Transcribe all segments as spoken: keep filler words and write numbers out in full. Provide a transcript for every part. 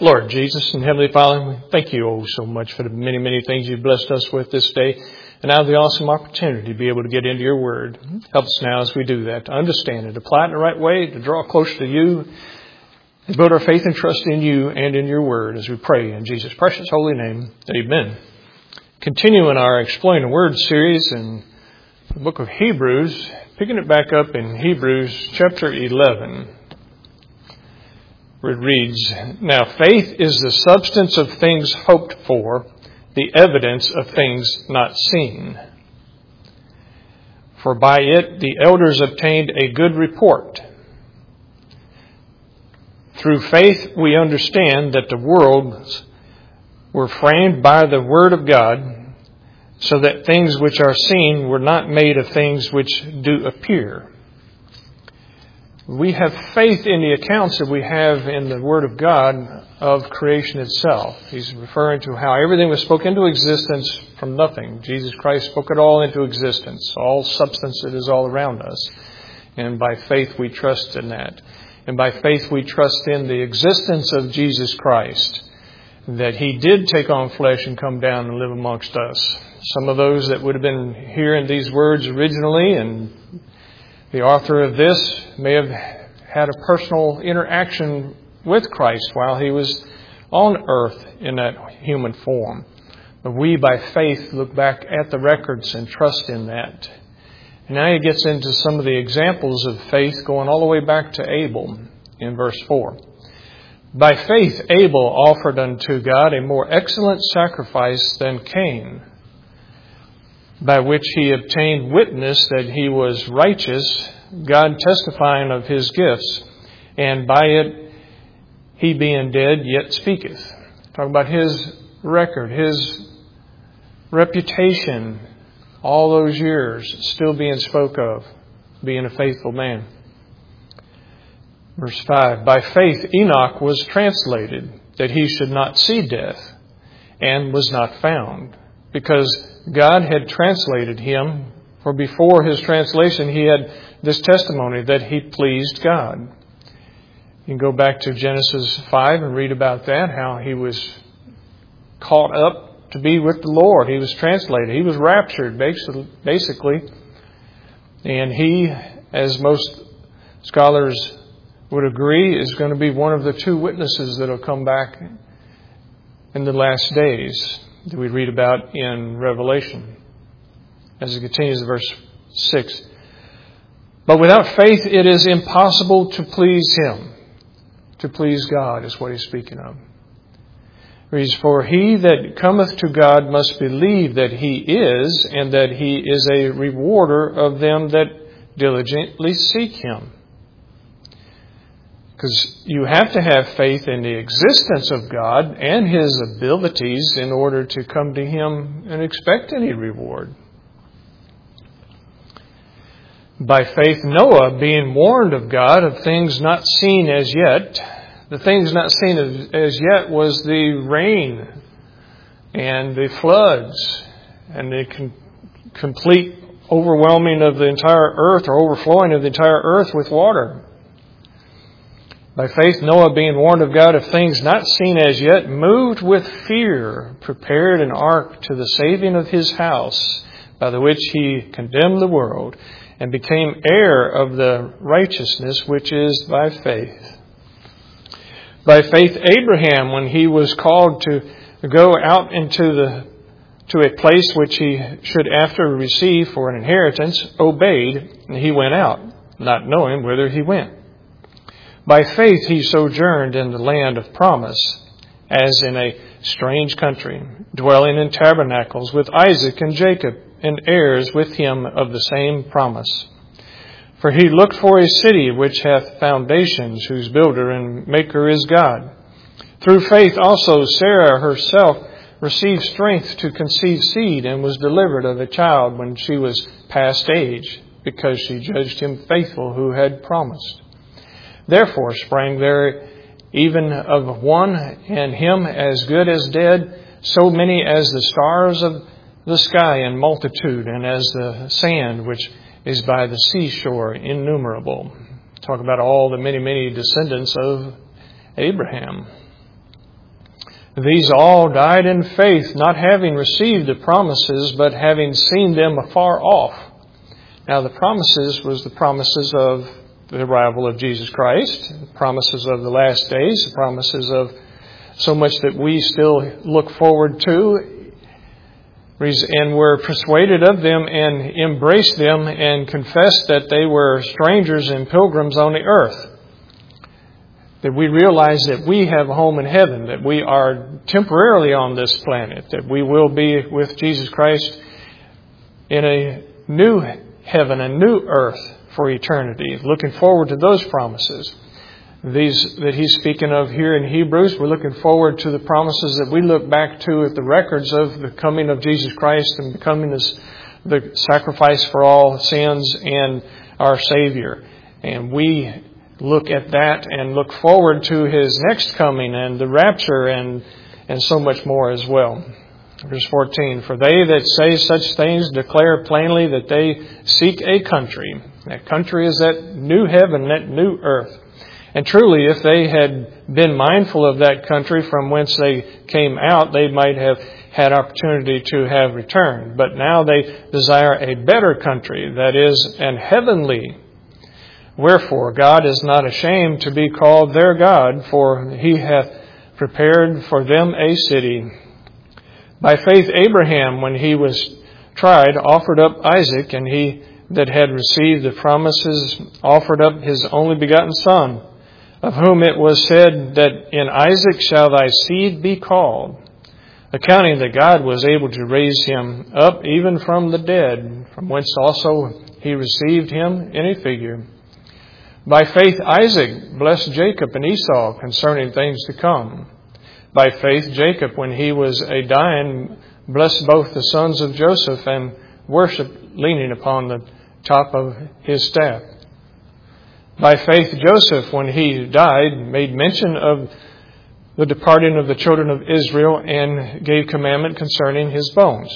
Lord Jesus and Heavenly Father, we thank you oh so much for the many, many things you've blessed us with this day. And now the awesome opportunity to be able to get into your word. Help us now as we do that to understand it, apply it in the right way, to draw closer to you, and build our faith and trust in you and in your word as we pray in Jesus' precious holy name. Amen. Continuing our Exploring the Word series in the book of Hebrews, picking it back up in Hebrews chapter eleven. Where it reads, "Now faith is the substance of things hoped for, the evidence of things not seen. For by it the elders obtained a good report. Through faith we understand that the worlds were framed by the Word of God, so that things which are seen were not made of things which do appear." We have faith in the accounts that we have in the Word of God of creation itself. He's referring to how everything was spoken into existence from nothing. Jesus Christ spoke it all into existence. All substance that is all around us. And by faith we trust in that. And by faith we trust in the existence of Jesus Christ. That He did take on flesh and come down and live amongst us. Some of those that would have been hearing these words originally, and the author of this may have had a personal interaction with Christ while He was on earth in that human form. But we, by faith, look back at the records and trust in that. And now he gets into some of the examples of faith going all the way back to Abel in verse four. "By faith Abel offered unto God a more excellent sacrifice than Cain, by which he obtained witness that he was righteous, God testifying of his gifts, and by it he being dead yet speaketh." Talking about his record, his reputation, all those years still being spoke of, being a faithful man. Verse five, "By faith Enoch was translated, that he should not see death, and was not found, because God had translated him, for before his translation he had this testimony that he pleased God." You can go back to Genesis five and read about that, how he was caught up to be with the Lord. He was translated. He was raptured, basically. And he, as most scholars would agree, is going to be one of the two witnesses that will come back in the last days that we read about in Revelation. As it continues in verse six. "But without faith it is impossible to please Him." To please God is what he's speaking of. It reads, "For he that cometh to God must believe that He is, and that He is a rewarder of them that diligently seek Him." Because you have to have faith in the existence of God and His abilities in order to come to Him and expect any reward. "By faith Noah, being warned of God of things not seen as yet." The things not seen as, as yet was the rain and the floods and the com- complete overwhelming of the entire earth, or overflowing of the entire earth with water. "By faith Noah, being warned of God of things not seen as yet, moved with fear, prepared an ark to the saving of his house, by the which he condemned the world, and became heir of the righteousness which is by faith. By faith Abraham, when he was called to go out into the to a place which he should after receive for an inheritance, obeyed, and he went out, not knowing whither he went. By faith he sojourned in the land of promise, as in a strange country, dwelling in tabernacles with Isaac and Jacob, and heirs with him of the same promise. For he looked for a city which hath foundations, whose builder and maker is God. Through faith also Sarah herself received strength to conceive seed, and was delivered of a child when she was past age, because she judged him faithful who had promised. Therefore sprang there even of one, and him as good as dead, so many as the stars of the sky in multitude, and as the sand which is by the seashore innumerable. Talk about all the many, many descendants of Abraham. These all died in faith, not having received the promises, but having seen them afar off. Now the promises was the promises of the arrival of Jesus Christ, the promises of the last days, the promises of so much that we still look forward to, and were persuaded of them and embraced them and confessed that they were strangers and pilgrims on the earth. That we realize that we have a home in heaven, that we are temporarily on this planet, that we will be with Jesus Christ in a new heaven, a new earth for eternity. Looking forward to those promises. These that he's speaking of here in Hebrews, we're looking forward to the promises that we look back to at the records of the coming of Jesus Christ and becoming as the sacrifice for all sins and our Savior. And we look at that and look forward to His next coming and the rapture and, and so much more as well. Verse fourteen, for they that say such things declare plainly that they seek a country. That country is that new heaven, that new earth. And truly, if they had been mindful of that country from whence they came out, they might have had opportunity to have returned. But now they desire a better country, that is, an heavenly. Wherefore, God is not ashamed to be called their God, for He hath prepared for them a city. By faith, Abraham, when he was tried, offered up Isaac, and he that had received the promises offered up his only begotten son, of whom it was said that in Isaac shall thy seed be called, accounting that God was able to raise him up even from the dead, from whence also he received him in a figure. By faith Isaac blessed Jacob and Esau concerning things to come. By faith Jacob, when he was a dying, blessed both the sons of Joseph and worshipped leaning upon the top of his staff. By faith Joseph, when he died, made mention of the departing of the children of Israel and gave commandment concerning his bones.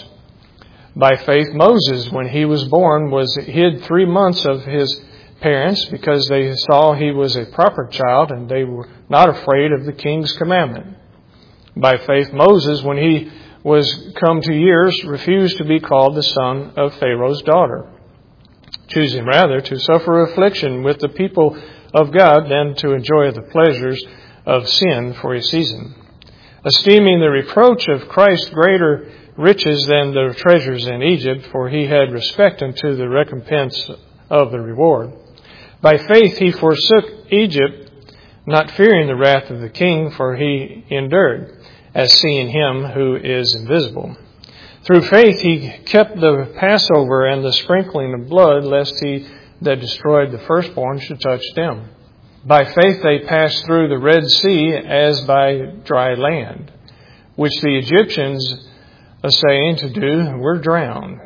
By faith Moses, when he was born, was hid three months of his parents because they saw he was a proper child and they were not afraid of the king's commandment. By faith Moses, when he was come to years, refused to be called the son of Pharaoh's daughter, choosing rather to suffer affliction with the people of God than to enjoy the pleasures of sin for a season, esteeming the reproach of Christ greater riches than the treasures in Egypt, for he had respect unto the recompense of the reward. By faith he forsook Egypt, not fearing the wrath of the king, for he endured, as seeing him who is invisible. Through faith he kept the Passover and the sprinkling of blood, lest he that destroyed the firstborn should touch them. By faith they passed through the Red Sea as by dry land, which the Egyptians, essaying to do, were drowned.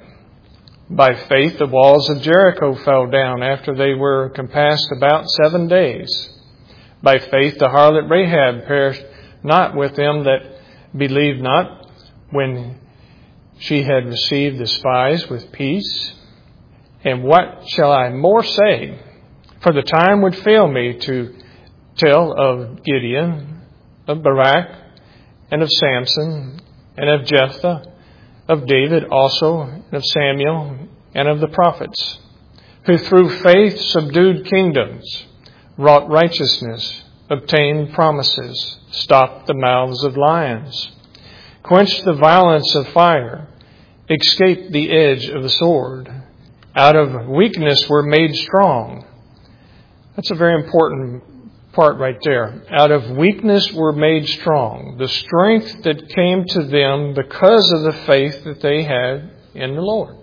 By faith the walls of Jericho fell down after they were compassed about seven days. By faith the harlot Rahab perished not with them that believed not, when she had received the spies with peace. And what shall I more say? For the time would fail me to tell of Gideon, of Barak, and of Samson, and of Jephthah, of David also, and of Samuel, and of the prophets, who through faith subdued kingdoms, wrought righteousness, obtained promises, stopped the mouths of lions, quenched the violence of fire, escaped the edge of the sword, out of weakness were made strong. That's a very important part right there. Out of weakness were made strong. The strength that came to them because of the faith that they had in the Lord.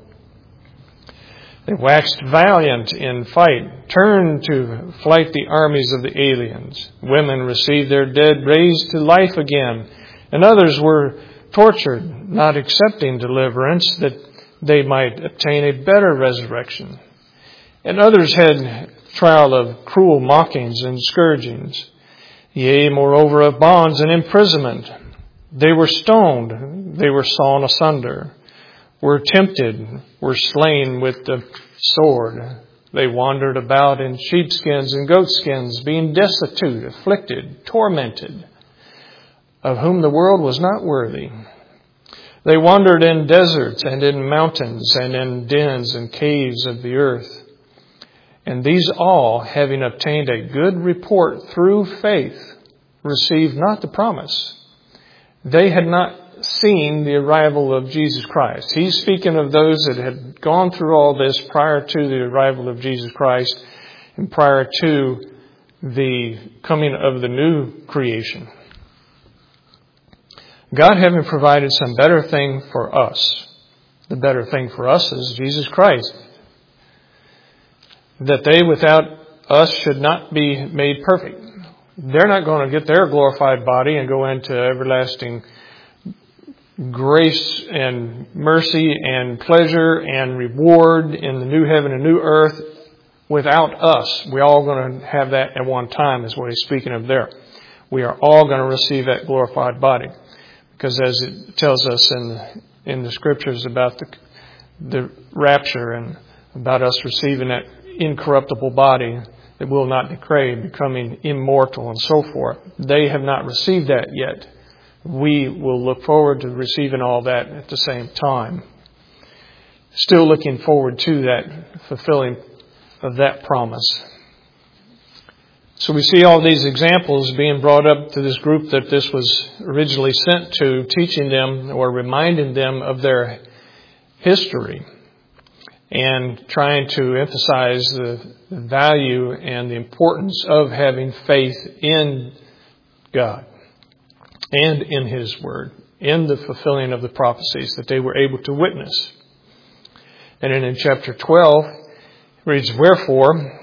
They waxed valiant in fight, turned to flight the armies of the aliens. Women received their dead raised to life again, and others were tortured, not accepting deliverance, that they might obtain a better resurrection. And others had trial of cruel mockings and scourgings, yea, moreover, of bonds and imprisonment. They were stoned, they were sawn asunder, were tempted, were slain with the sword. They wandered about in sheepskins and goatskins, being destitute, afflicted, tormented, of whom the world was not worthy. They wandered in deserts and in mountains and in dens and caves of the earth. And these all, having obtained a good report through faith, received not the promise. They had not seen the arrival of Jesus Christ. He's speaking of those that had gone through all this prior to the arrival of Jesus Christ and prior to the coming of the new creation. God having provided some better thing for us. The better thing for us is Jesus Christ. That they without us should not be made perfect. They're not going to get their glorified body and go into everlasting grace and mercy and pleasure and reward in the new heaven and new earth without us. We're all going to have that at one time is what he's speaking of there. We are all going to receive that glorified body. Because as it tells us in the, in the scriptures about the, the rapture and about us receiving that incorruptible body that will not decay, becoming immortal and so forth. They have not received that yet. We will look forward to receiving all that at the same time. Still looking forward to that fulfilling of that promise. So we see all these examples being brought up to this group that this was originally sent to, teaching them or reminding them of their history and trying to emphasize the value and the importance of having faith in God and in His Word, in the fulfilling of the prophecies that they were able to witness. And then in chapter twelve, it reads, "Wherefore,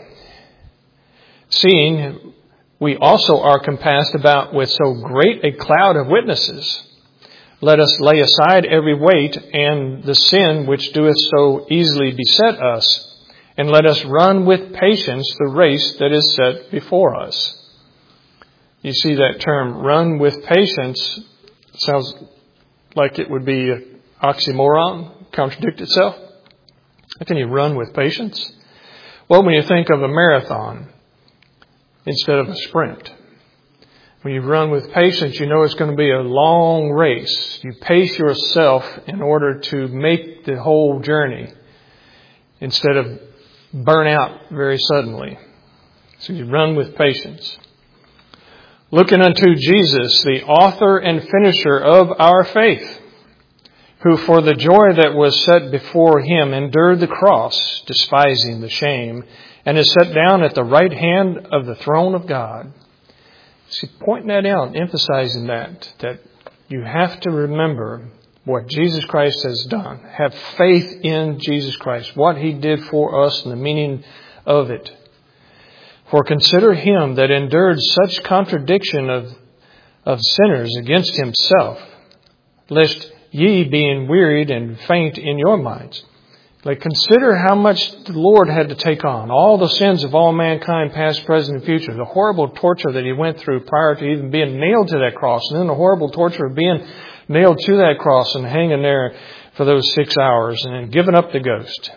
seeing we also are compassed about with so great a cloud of witnesses, let us lay aside every weight and the sin which doeth so easily beset us, and let us run with patience the race that is set before us." You see that term, run with patience, sounds like it would be an oxymoron, contradict itself. How can you run with patience? Well, when you think of a marathon instead of a sprint, when you run with patience, you know it's going to be a long race. You pace yourself in order to make the whole journey instead of burn out very suddenly. So you run with patience. Looking unto Jesus, the author and finisher of our faith, who for the joy that was set before Him endured the cross, despising the shame, and is set down at the right hand of the throne of God. See, pointing that out, emphasizing that, that you have to remember what Jesus Christ has done. Have faith in Jesus Christ, what He did for us and the meaning of it. For consider Him that endured such contradiction of, of sinners against Himself, lest ye being wearied and faint in your minds. Like, consider how much the Lord had to take on. All the sins of all mankind, past, present, and future. The horrible torture that He went through prior to even being nailed to that cross. And then the horrible torture of being nailed to that cross and hanging there for those six hours and then giving up the ghost.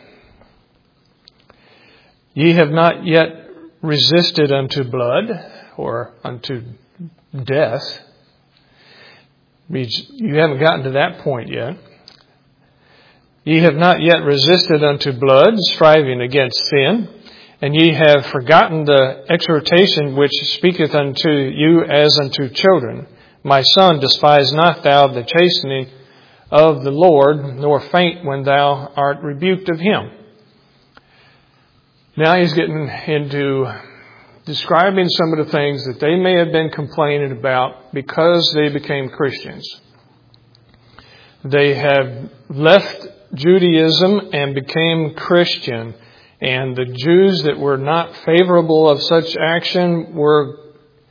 Ye have not yet resisted unto blood or unto death. You haven't gotten to that point yet. Ye have not yet resisted unto blood, striving against sin, and ye have forgotten the exhortation which speaketh unto you as unto children. My son, despise not thou the chastening of the Lord, nor faint when thou art rebuked of Him. Now he's getting into describing some of the things that they may have been complaining about because they became Christians. They have left Judaism and became Christian. And the Jews that were not favorable of such action were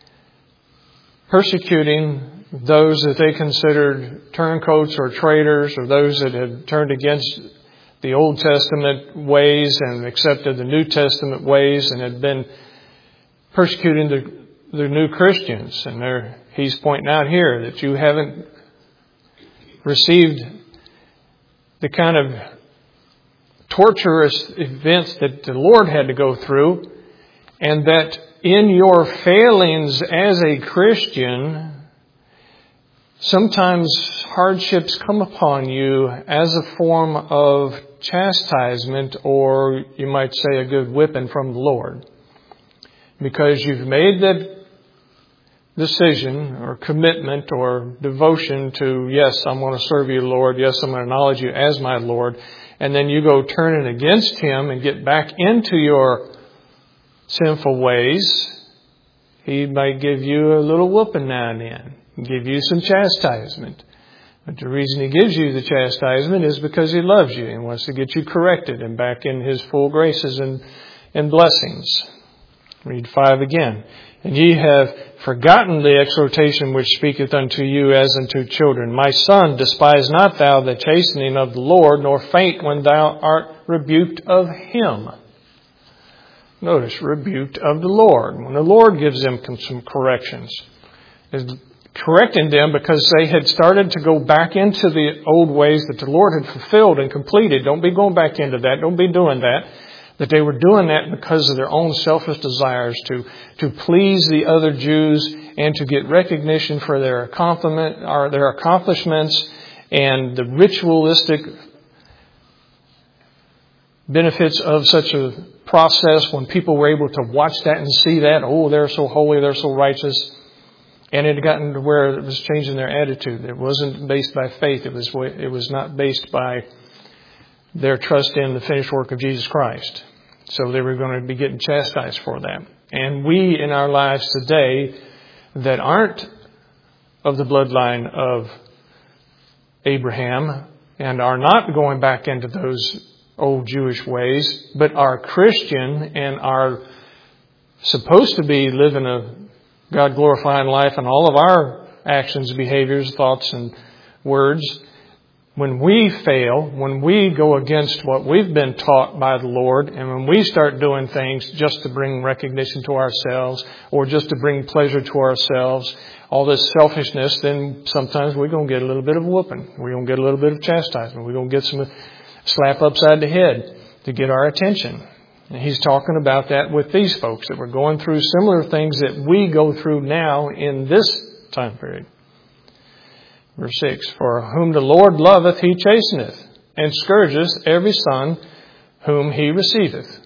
persecuting those that they considered turncoats or traitors, or those that had turned against the Old Testament ways and accepted the New Testament ways and had been persecuting the, the new Christians. And there, he's pointing out here that you haven't received the kind of torturous events that the Lord had to go through, and that in your failings as a Christian, Sometimes hardships come upon you as a form of chastisement, or you might say a good whipping from the Lord. Because you've made that decision or commitment or devotion to, yes, I'm going to serve you, Lord. Yes, I'm going to acknowledge you as my Lord. And then you go turning against Him and get back into your sinful ways. He might give you a little whooping now and then. Give you some chastisement. But the reason He gives you the chastisement is because He loves you and wants to get you corrected and back in His full graces and, and blessings. Read five again. And ye have forgotten the exhortation which speaketh unto you as unto children. My son, despise not thou the chastening of the Lord, nor faint when thou art rebuked of Him. Notice, rebuked of the Lord. When the Lord gives them some corrections. Is correcting them because they had started to go back into the old ways that the Lord had fulfilled and completed. Don't be going back into that. Don't be doing that. That they were doing that because of their own selfish desires to, to please the other Jews and to get recognition for their accomplishment, or their accomplishments and the ritualistic benefits of such a process when people were able to watch that and see that. Oh, they're so holy, they're so righteous. And it had gotten to where it was changing their attitude. It wasn't based by faith. It was it was not based by their trust in the finished work of Jesus Christ. So they were going to be getting chastised for that. And we in our lives today that aren't of the bloodline of Abraham and are not going back into those old Jewish ways, but are Christian and are supposed to be living a God-glorifying life in all of our actions, behaviors, thoughts, and words. When we fail, when we go against what we've been taught by the Lord, and when we start doing things just to bring recognition to ourselves or just to bring pleasure to ourselves, all this selfishness, then sometimes we're going to get a little bit of whooping. We're going to get a little bit of chastisement. We're going to get some slap upside the head to get our attention. And he's talking about that with these folks that were going through similar things that we go through now in this time period. Verse six, for whom the Lord loveth, He chasteneth, and scourgeth every son whom He receiveth.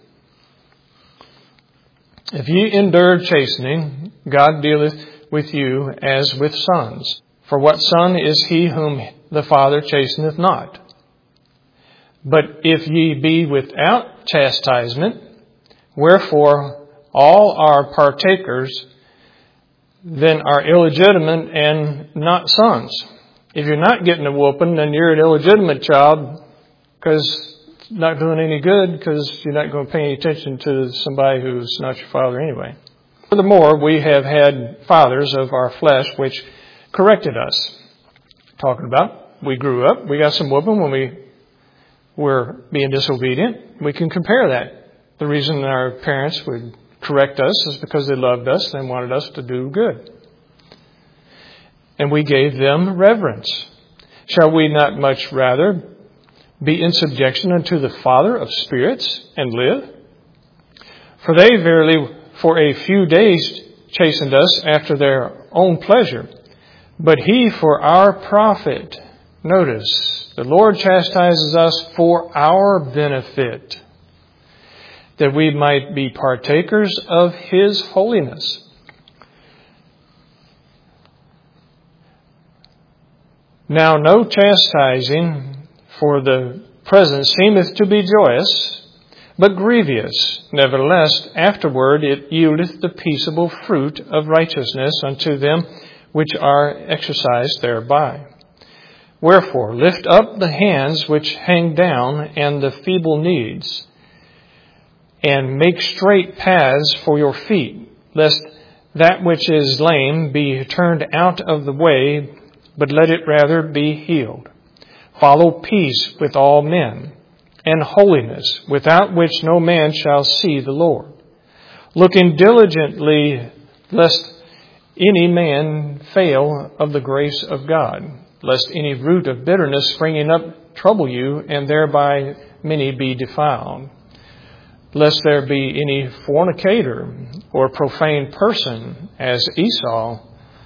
If ye endure chastening, God dealeth with you as with sons. For what son is he whom the Father chasteneth not? But if ye be without chastisement, wherefore all are partakers, then are illegitimate and not sons. If you're not getting a whooping, then you're an illegitimate child because it's not doing any good because you're not going to pay any attention to somebody who's not your father anyway. Furthermore, we have had fathers of our flesh which corrected us. Talking about, we grew up, we got some whooping when we were being disobedient. We can compare that. The reason our parents would correct us is because they loved us and wanted us to do good. And we gave them reverence. Shall we not much rather be in subjection unto the Father of spirits and live? For they verily for a few days chastened us after their own pleasure, but He for our profit. Notice, the Lord chastises us for our benefit, that we might be partakers of His holiness. Now no chastising for the present seemeth to be joyous, but grievous. Nevertheless, afterward it yieldeth the peaceable fruit of righteousness unto them which are exercised thereby. Wherefore, lift up the hands which hang down and the feeble knees, and make straight paths for your feet, lest that which is lame be turned out of the way, but let it rather be healed. Follow peace with all men, and holiness, without which no man shall see the Lord. Looking diligently, lest any man fail of the grace of God, lest any root of bitterness springing up trouble you, and thereby many be defiled. Lest there be any fornicator or profane person, as Esau,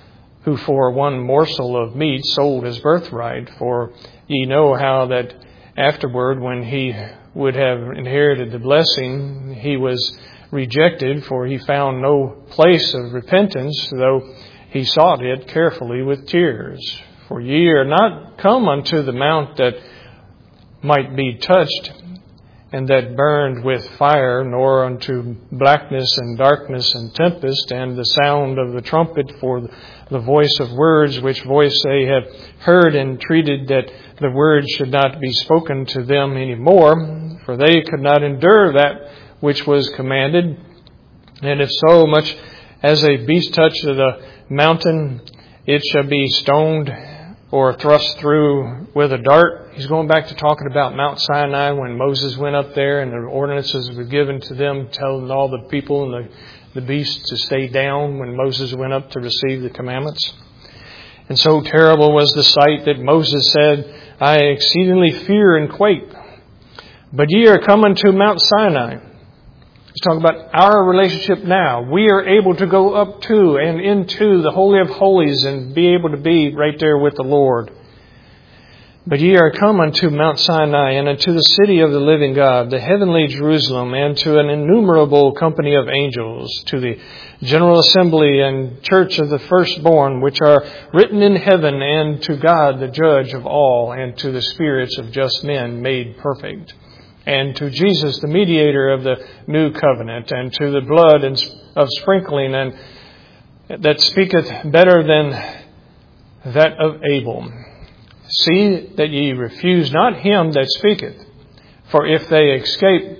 who for one morsel of meat sold his birthright. For ye know how that afterward, when he would have inherited the blessing, he was rejected, for he found no place of repentance, though he sought it carefully with tears. For ye are not come unto the mount that might be touched, and that burned with fire, nor unto blackness and darkness and tempest, and the sound of the trumpet, for the voice of words, which voice they have heard, and entreated that the words should not be spoken to them any more, for they could not endure that which was commanded. And if so much as a beast touch the mountain, it shall be stoned or thrust through with a dart. He's going back to talking about Mount Sinai when Moses went up there and the ordinances were given to them, telling all the people and the, the beasts to stay down when Moses went up to receive the commandments. And so terrible was the sight that Moses said, I exceedingly fear and quake. But ye are come unto Mount Sinai. He's talking about our relationship now. We are able to go up to and into the Holy of Holies and be able to be right there with the Lord. But ye are come unto Mount Sinai, and unto the city of the living God, the heavenly Jerusalem, and to an innumerable company of angels, to the general assembly and church of the firstborn, which are written in heaven, and to God the judge of all, and to the spirits of just men made perfect, and to Jesus the mediator of the new covenant, and to the blood of sprinkling, and that speaketh better than that of Abel. See that ye refuse not him that speaketh. For if they escape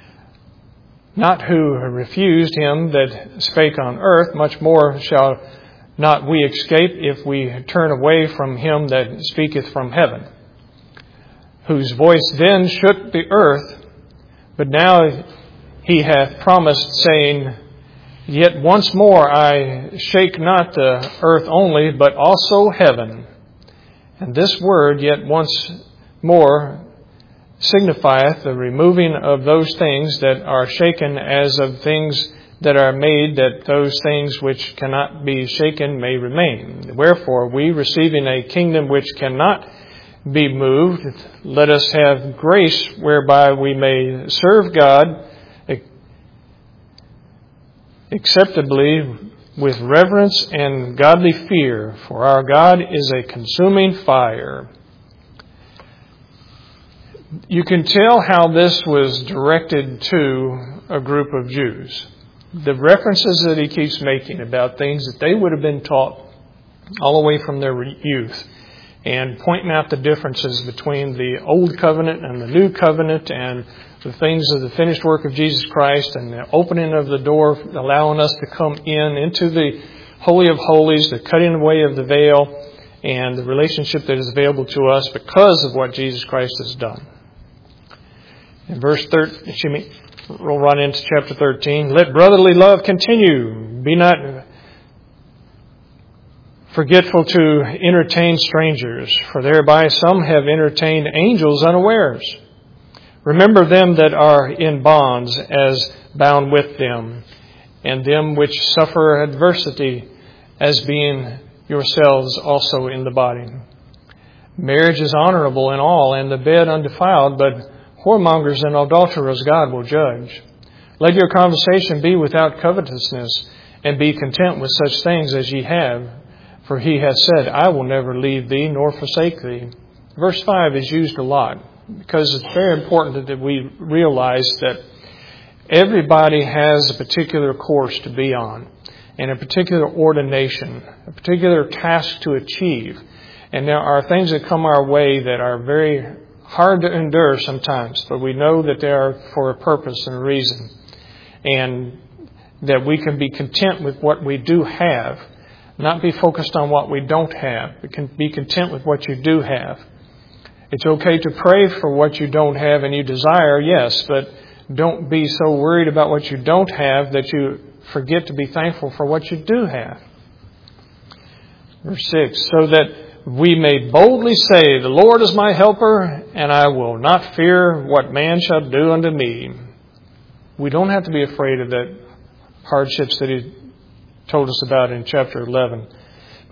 not who refused him that spake on earth, much more shall not we escape if we turn away from him that speaketh from heaven, whose voice then shook the earth. But now he hath promised, saying, Yet once more I shake not the earth only, but also heaven. And this word, yet once more, signifieth the removing of those things that are shaken, as of things that are made, that those things which cannot be shaken may remain. Wherefore, we, receiving a kingdom which cannot be moved, let us have grace whereby we may serve God acceptably with reverence and godly fear, for our God is a consuming fire. You can tell how this was directed to a group of Jews. The references that he keeps making about things that they would have been taught all the way from their youth, and pointing out the differences between the old covenant and the new covenant, and the things of the finished work of Jesus Christ, and the opening of the door, allowing us to come in into the Holy of Holies, the cutting away of the veil, and the relationship that is available to us because of what Jesus Christ has done. In verse thirteen, excuse me, we'll run into chapter thirteen. Let brotherly love continue. Be not forgetful to entertain strangers, for thereby some have entertained angels unawares. Remember them that are in bonds as bound with them, and them which suffer adversity as being yourselves also in the body. Marriage is honorable in all, and the bed undefiled, but whoremongers and adulterers God will judge. Let your conversation be without covetousness, and be content with such things as ye have. For he hath said, I will never leave thee nor forsake thee. Verse five is used a lot, because it's very important that we realize that everybody has a particular course to be on, and a particular ordination, a particular task to achieve. And there are things that come our way that are very hard to endure sometimes, but we know that they are for a purpose and a reason, and that we can be content with what we do have, not be focused on what we don't have. We can be content with what you do have. It's okay to pray for what you don't have and you desire, yes, but don't be so worried about what you don't have that you forget to be thankful for what you do have. Verse six, so that we may boldly say, the Lord is my helper, and I will not fear what man shall do unto me. We don't have to be afraid of the hardships that he told us about in chapter eleven.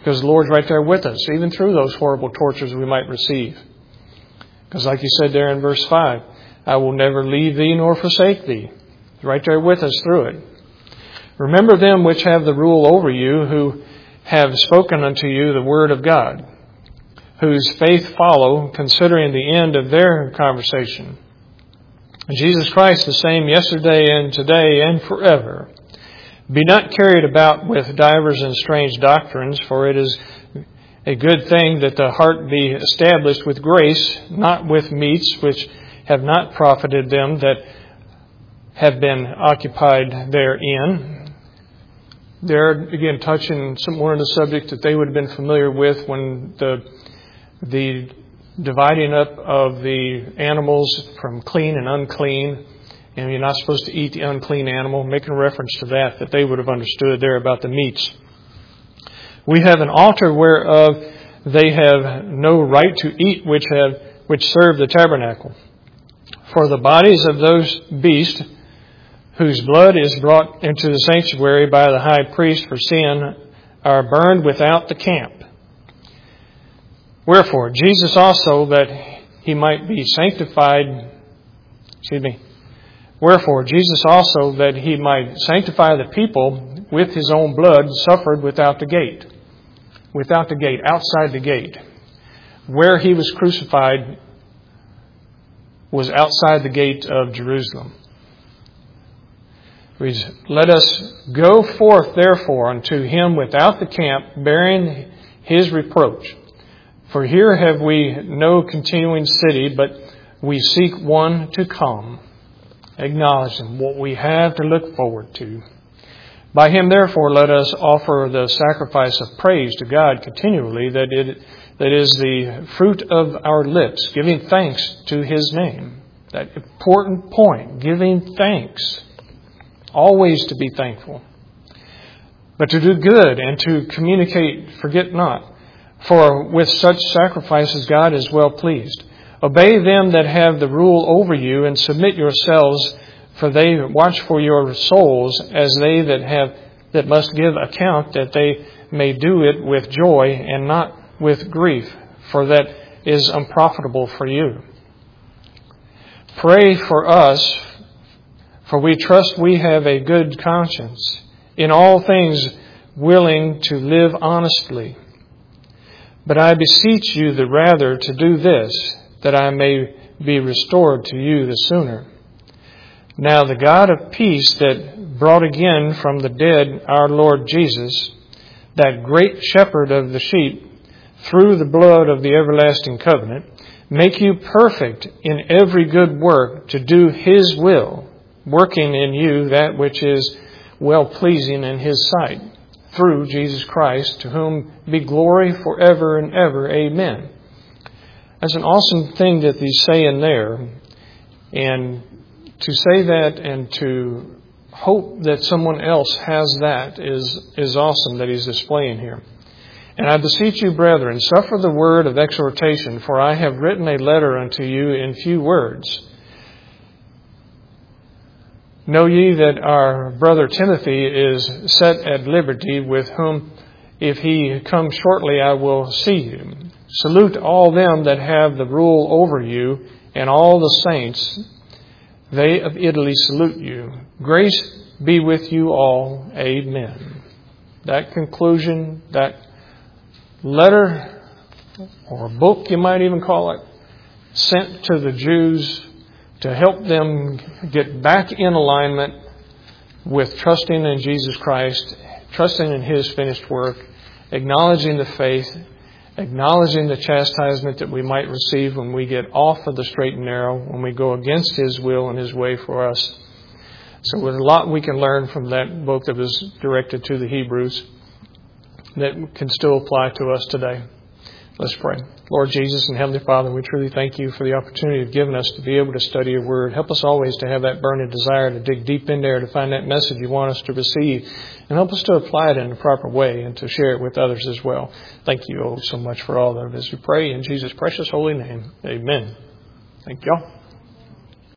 Because the Lord's right there with us, even through those horrible tortures we might receive. Because like He said there in verse five, I will never leave thee nor forsake thee. He's right there with us through it. Remember them which have the rule over you, who have spoken unto you the word of God, whose faith follow, considering the end of their conversation. Jesus Christ the same yesterday and today and forever. Be not carried about with divers and strange doctrines, for it is a good thing that the heart be established with grace, not with meats which have not profited them that have been occupied therein. There, again, touching some more on the subject that they would have been familiar with when the the dividing up of the animals from clean and unclean, and you're not supposed to eat the unclean animal, making reference to that, that they would have understood there about the meats. We have an altar whereof they have no right to eat which have which serve the tabernacle. For the bodies of those beasts whose blood is brought into the sanctuary by the high priest for sin are burned without the camp. Wherefore, Jesus also, that He might be sanctified, excuse me, wherefore, Jesus also, that He might sanctify the people with His own blood, suffered without the gate. Without the gate, outside the gate. Where He was crucified was outside the gate of Jerusalem. Let us go forth, therefore, unto Him without the camp, bearing His reproach. For here have we no continuing city, but we seek one to come. Acknowledging what we have to look forward to. By Him, therefore, let us offer the sacrifice of praise to God continually, that it that is the fruit of our lips, giving thanks to His name. That important point, giving thanks. Always to be thankful. But to do good and to communicate, forget not. For with such sacrifices God is well pleased. Obey them that have the rule over you, and submit yourselves, for they watch for your souls, as they that have that must give account, that they may do it with joy and not with grief, for that is unprofitable for you. Pray for us, for we trust we have a good conscience, in all things willing to live honestly. But I beseech you the rather to do this, that I may be restored to you the sooner. Now the God of peace that brought again from the dead our Lord Jesus, that great shepherd of the sheep, through the blood of the everlasting covenant, make you perfect in every good work to do His will, working in you that which is well-pleasing in His sight, through Jesus Christ, to whom be glory forever and ever. Amen. That's an awesome thing that He's saying there. And to say that and to hope that someone else has that is, is awesome that He's displaying here. And I beseech you, brethren, suffer the word of exhortation, for I have written a letter unto you in few words. Know ye that our brother Timothy is set at liberty, with whom, if he come shortly, I will see you. Salute all them that have the rule over you, and all the saints. They of Italy salute you. Grace be with you all. Amen. That conclusion, that letter, or book you might even call it, sent to the Jews to help them get back in alignment with trusting in Jesus Christ, trusting in His finished work, acknowledging the faith, acknowledging the chastisement that we might receive when we get off of the straight and narrow, when we go against His will and His way for us. So there's a lot we can learn from that book that was directed to the Hebrews that can still apply to us today. Let's pray. Lord Jesus and Heavenly Father, we truly thank You for the opportunity you've given us to be able to study Your Word. Help us always to have that burning desire to dig deep in there to find that message You want us to receive. And help us to apply it in the proper way and to share it with others as well. Thank You oh so much for all of this. We pray in Jesus' precious holy name. Amen. Thank y'all.